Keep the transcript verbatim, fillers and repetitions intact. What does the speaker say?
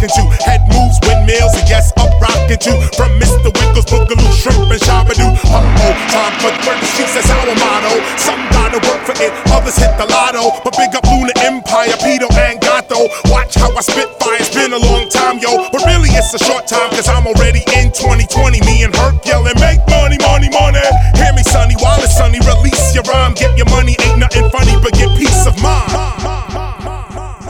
rockin' to. Head moves, windmills, and yes, up rockin' to. From Mister Wiggles, Boogaloo, Shrimp, and Shabadoo. Uh-oh, time for thirty streets, that's our motto. Some gotta work for it, others hit the lotto. But big up Luna Empire, Pito, and Gato. Watch how I spit fire, it's been a long time, yo. But really it's a short time, cause I'm already in twenty twenty. Me and Herc yelling, make money, money, money. Hear me, Sonny, while it's sunny, release your rhyme, get your money.